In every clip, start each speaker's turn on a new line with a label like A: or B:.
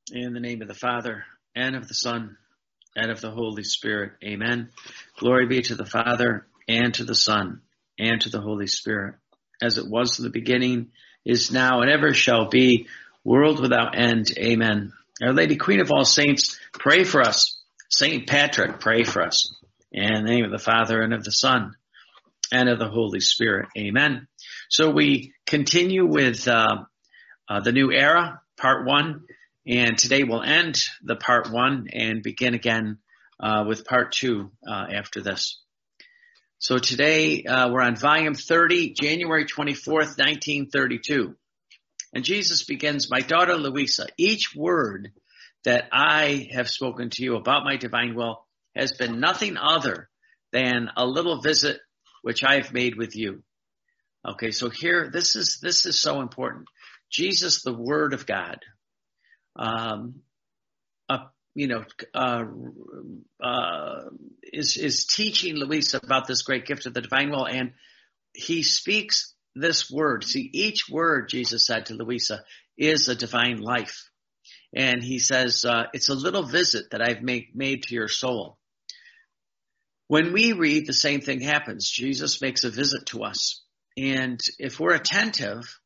A: In the name of the Father, and of the Son, and of the Holy Spirit. Amen. Glory be to the Father, and to the Son, and to the Holy Spirit, as it was in the beginning, is now, and ever shall be, world without end. Amen. Our Lady, Queen of all saints, pray for us. Saint Patrick, pray for us. In the name of the Father, and of the Son, and of the Holy Spirit. Amen. So we continue with the New Era, Part 1. And today we'll end the Part 1 and begin again with Part 2 after this. So today we're on Volume 30, January 24th, 1932. And Jesus begins, "My daughter Louisa, each word that I have spoken to you about my divine will has been nothing other than a little visit which I have made with you." Okay, so here, this is so important. Jesus, the Word of God, is teaching Louisa about this great gift of the divine will, and he speaks this word. See, each word, Jesus said to Louisa, is a divine life. And he says, it's a little visit that I've made to your soul. When we read, the same thing happens. Jesus makes a visit to us. And if we're attentive,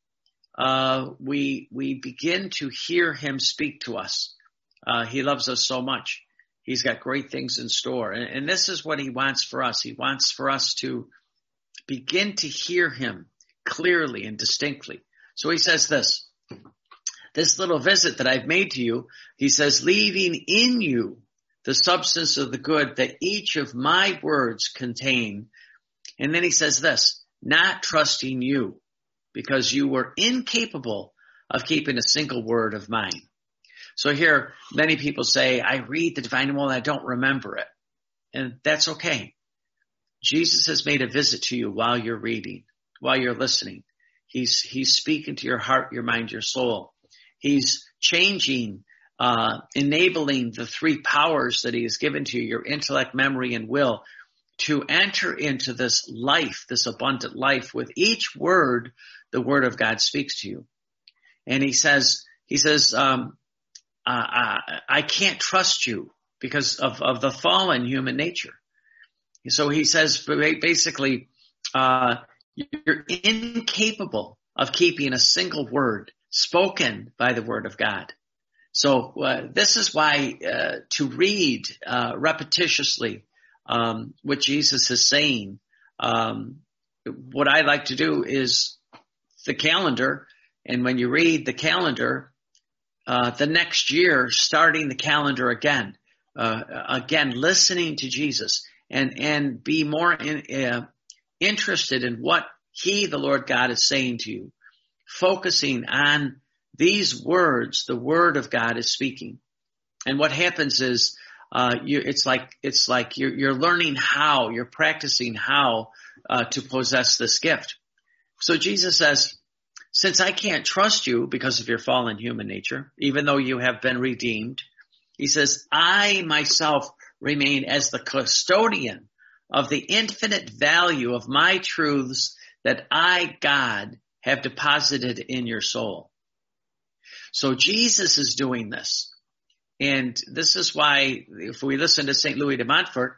A: we begin to hear him speak to us. He loves us so much. He's got great things in store. And this is what he wants for us. He wants for us to begin to hear him clearly and distinctly. So he says this little visit that I've made to you, he says, leaving in you the substance of the good that each of my words contain. And then he says this, not trusting you, because you were incapable of keeping a single word of mine. So here, many people say, I read the divine will and I don't remember it. And that's okay. Jesus has made a visit to you while you're reading, while you're listening. He's speaking to your heart, your mind, your soul. He's changing, enabling the three powers that he has given to you, your intellect, memory, and will, to enter into this life, this abundant life. With each word, the word of God speaks to you. And he says, I can't trust you because of the fallen human nature. So he says, basically, you're incapable of keeping a single word spoken by the word of God. So this is why to read repetitiously what Jesus is saying, what I like to do is the calendar. And when you read the calendar, the next year, starting the calendar again, listening to Jesus and be more interested in what he, the Lord God, is saying to you, focusing on these words, the word of God is speaking. And what happens is, it's like you're learning how, you're practicing how to possess this gift. So Jesus says, since I can't trust you because of your fallen human nature, even though you have been redeemed, he says, I myself remain as the custodian of the infinite value of my truths that I, God, have deposited in your soul. So Jesus is doing this. And this is why, if we listen to St. Louis de Montfort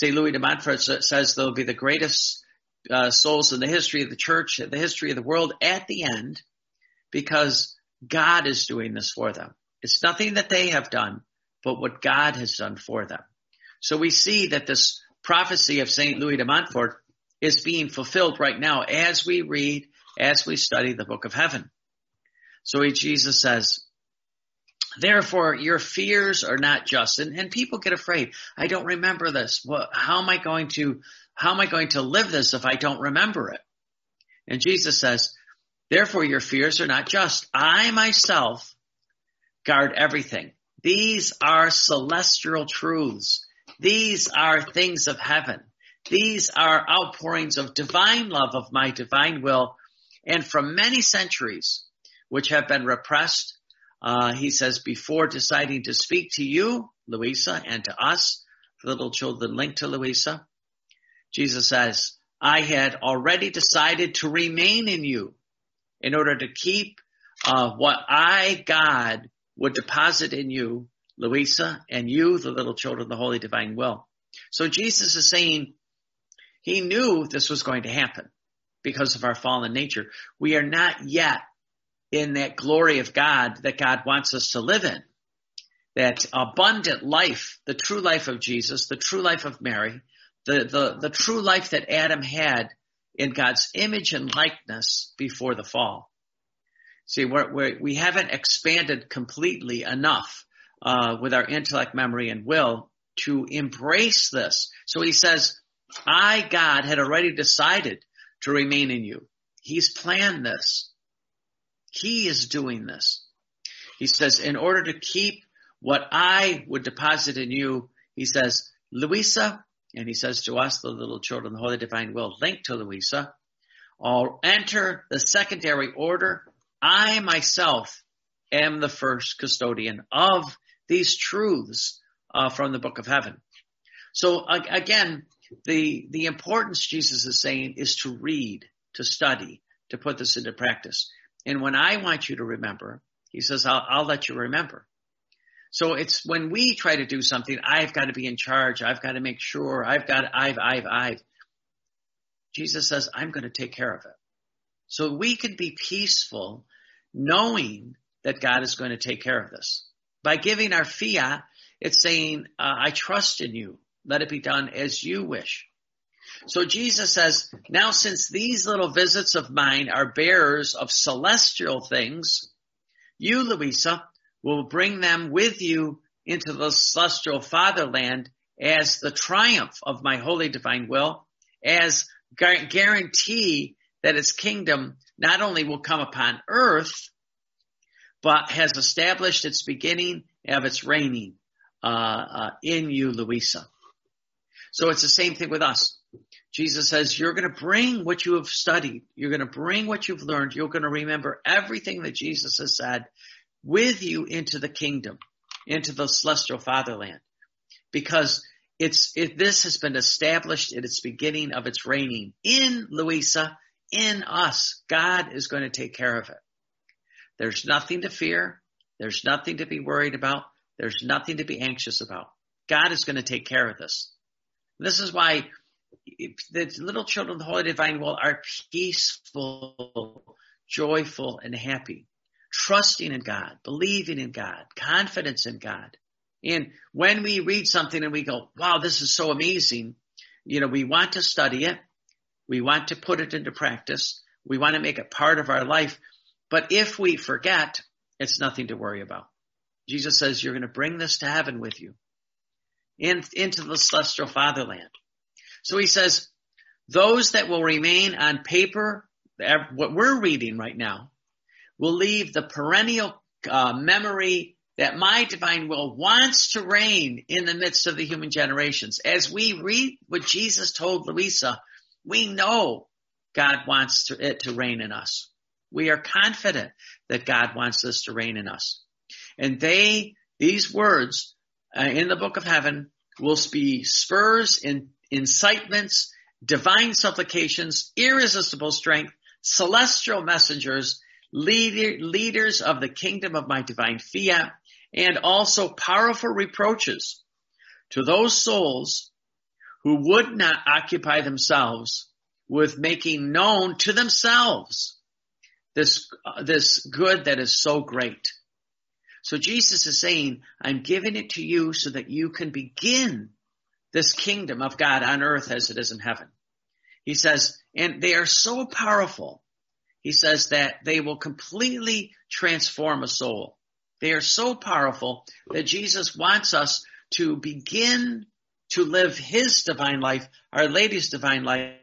A: says they'll be the greatest souls in the history of the church, the history of the world at the end, because God is doing this for them. It's nothing that they have done, but what God has done for them. So we see that this prophecy of St. Louis de Montfort is being fulfilled right now as we read, as we study the book of heaven. So Jesus says, therefore, your fears are not just. And people get afraid. I don't remember this. Well, how am I going to live this if I don't remember it? And Jesus says, therefore, your fears are not just. I myself guard everything. These are celestial truths. These are things of heaven. These are outpourings of divine love, of my divine will, and from many centuries, which have been repressed. He says, before deciding to speak to you, Louisa, and to us, the little children linked to Louisa, Jesus says, I had already decided to remain in you in order to keep what I, God, would deposit in you, Louisa, and you, the little children, the holy divine will. So Jesus is saying he knew this was going to happen because of our fallen nature. We are not yet in that glory of God that God wants us to live in. That abundant life, the true life of Jesus, the true life of Mary, the true life that Adam had in God's image and likeness before the fall. See, we haven't expanded completely enough with our intellect, memory, and will to embrace this. So he says, I, God, had already decided to remain in you. He's planned this. He is doing this. He says, in order to keep what I would deposit in you, he says, Louisa, and he says to us, the little children, the holy divine will, linked to Louisa, I'll enter the secondary order. I myself am the first custodian of these truths from the book of heaven. So again, the importance Jesus is saying is to read, to study, to put this into practice. And when I want you to remember, he says, I'll let you remember. So it's when we try to do something, I've got to be in charge. I've got to make sure. I've. Jesus says, I'm going to take care of it. So we can be peaceful knowing that God is going to take care of this. By giving our fiat, it's saying, I trust in you. Let it be done as you wish. So Jesus says, now since these little visits of mine are bearers of celestial things, you, Louisa, will bring them with you into the celestial fatherland as the triumph of my holy divine will, as guarantee that its kingdom not only will come upon earth, but has established its beginning of its reigning in you, Louisa. So it's the same thing with us. Jesus says, you're going to bring what you have studied. You're going to bring what you've learned. You're going to remember everything that Jesus has said with you into the kingdom, into the celestial fatherland. Because this has been established at its beginning of its reigning in Louisa, in us. God is going to take care of it. There's nothing to fear. There's nothing to be worried about. There's nothing to be anxious about. God is going to take care of this. This is why the little children of the Holy Divine Will are peaceful, joyful, and happy, trusting in God, believing in God, confidence in God. And when we read something and we go, wow, this is so amazing, we want to study it. We want to put it into practice. We want to make it part of our life. But if we forget, it's nothing to worry about. Jesus says, you're going to bring this to heaven with you, into the celestial fatherland. So he says, those that will remain on paper, what we're reading right now, will leave the perennial memory that my divine will wants to reign in the midst of the human generations. As we read what Jesus told Louisa, we know God wants it to reign in us. We are confident that God wants this to reign in us. And these words in the book of heaven will be spurs, incitements, divine supplications, irresistible strength, celestial messengers, leaders of the kingdom of my divine fiat, and also powerful reproaches to those souls who would not occupy themselves with making known to themselves this good that is so great. So Jesus is saying, I'm giving it to you so that you can begin this kingdom of God on earth as it is in heaven. He says, and they are so powerful, he says, that they will completely transform a soul. They are so powerful that Jesus wants us to begin to live his divine life, Our Lady's divine life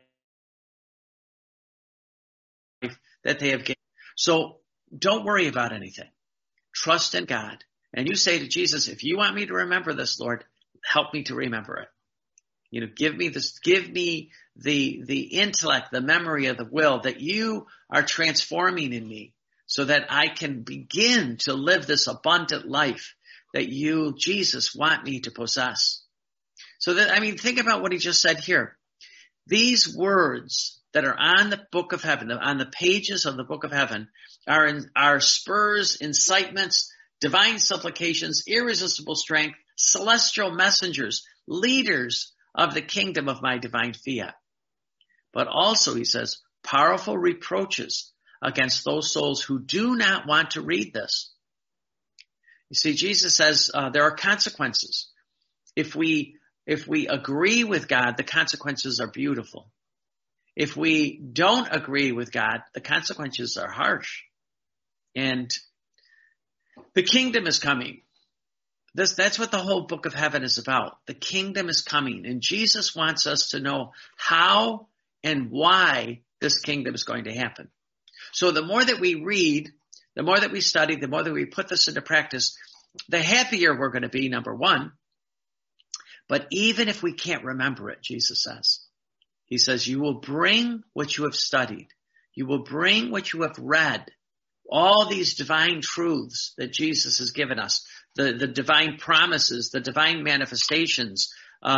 A: that they have given. So don't worry about anything. Trust in God. And you say to Jesus, if you want me to remember this, Lord, help me to remember it. Give me the intellect, the memory of the will that you are transforming in me so that I can begin to live this abundant life that you, Jesus, want me to possess. So think about what he just said here. These words that are on the book of heaven, on the pages of the book of heaven, are spurs, incitements, divine supplications, irresistible strength, celestial messengers, leaders of the kingdom of my divine fiat. But also, he says, powerful reproaches against those souls who do not want to read this. You see, Jesus says there are consequences. If we agree with God, the consequences are beautiful. If we don't agree with God, the consequences are harsh. And the kingdom is coming. That's what the whole book of heaven is about. The kingdom is coming. And Jesus wants us to know how and why this kingdom is going to happen. So the more that we read, the more that we study, the more that we put this into practice, the happier we're going to be, number one. But even if we can't remember it, Jesus says, he says, you will bring what you have studied. You will bring what you have read. All these divine truths that Jesus has given us, the divine promises, the divine manifestations,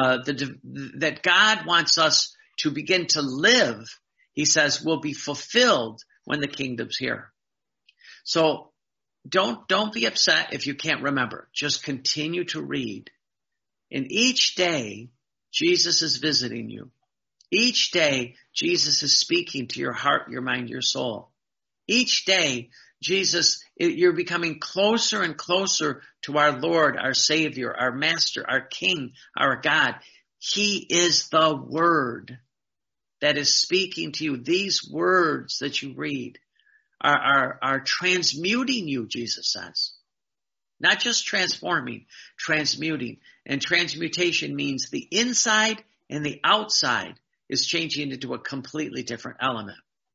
A: that God wants us to begin to live, he says, will be fulfilled when the kingdom's here. So don't be upset if you can't remember. Just continue to read. And each day, Jesus is visiting you. Each day, Jesus is speaking to your heart, your mind, your soul. Each day, Jesus, you're becoming closer and closer to our Lord, our Savior, our Master, our King, our God. He is the Word that is speaking to you. These words that you read are transmuting you, Jesus says. Not just transforming, transmuting. And transmutation means the inside and the outside is changing into a completely different element.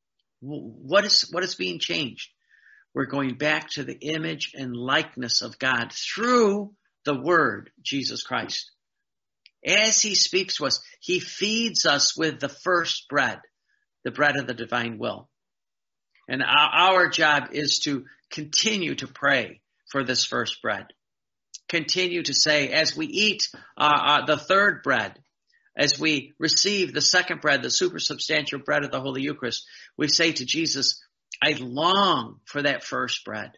A: What is being changed? We're going back to the image and likeness of God through the Word, Jesus Christ. As he speaks to us, he feeds us with the first bread, the bread of the divine will. And our job is to continue to pray for this first bread. Continue to say, as we eat the third bread, as we receive the second bread, the supersubstantial bread of the Holy Eucharist, we say to Jesus, I long for that first bread.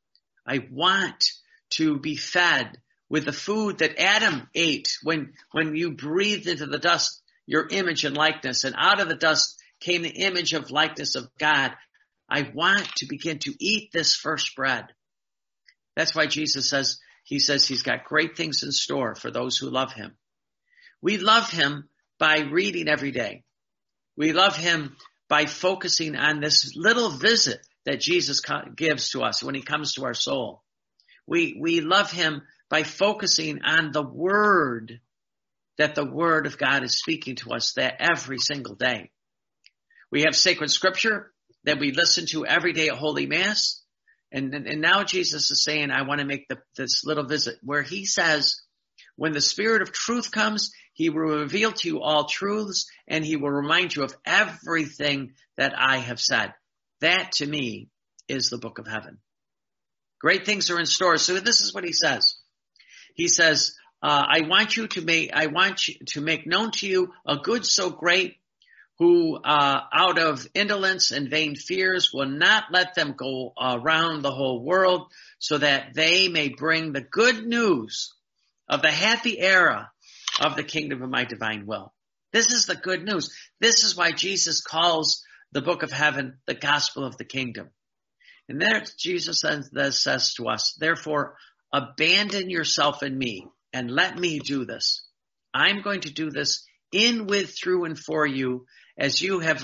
A: I want to be fed with the food that Adam ate when you breathed into the dust your image and likeness, and out of the dust came the image of likeness of God. I want to begin to eat this first bread. That's why Jesus says he's got great things in store for those who love him. We love him by reading every day. We love him by focusing on this little visit that Jesus gives to us when he comes to our soul. We love him by focusing on the word, that the word of God is speaking to us that every single day. We have sacred scripture that we listen to every day at Holy Mass. And now Jesus is saying, I want to make this little visit where he says, when the Spirit of truth comes, he will reveal to you all truths, and he will remind you of everything that I have said. That, to me, is the book of heaven. Great things are in store. So this is what he says. He says, I want to make known to you a good so great, who out of indolence and vain fears will not let them go around the whole world, so that they may bring the good news of the happy era of the kingdom of my divine will. This is the good news. This is why Jesus calls the book of heaven the gospel of the kingdom. And there Jesus says to us, therefore, abandon yourself in me and let me do this. I'm going to do this in, with, through, and for you, as you have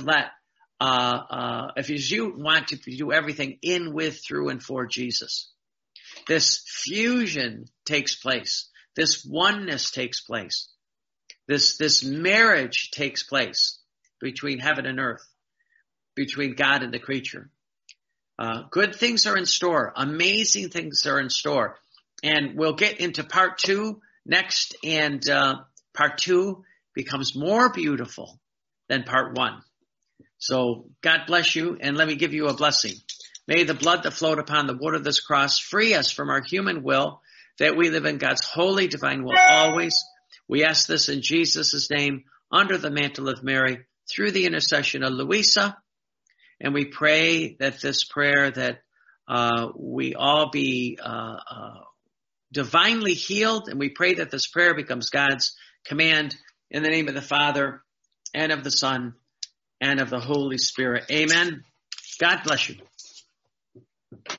A: if you want to do everything in, with, through, and for Jesus. This fusion takes place. This oneness takes place. This marriage takes place between heaven and earth, between God and the creature. Good things are in store. Amazing things are in store. And we'll get into part 2 next, and part 2 becomes more beautiful than part 1. So God bless you, and let me give you a blessing. May the blood that flowed upon the wood of this cross free us from our human will, that we live in God's holy divine will always. We ask this in Jesus' name, under the mantle of Mary, through the intercession of Luisa. And we pray that this prayer that we all be divinely healed, and we pray that this prayer becomes God's command in the name of the Father and of the Son and of the Holy Spirit. Amen. God bless you.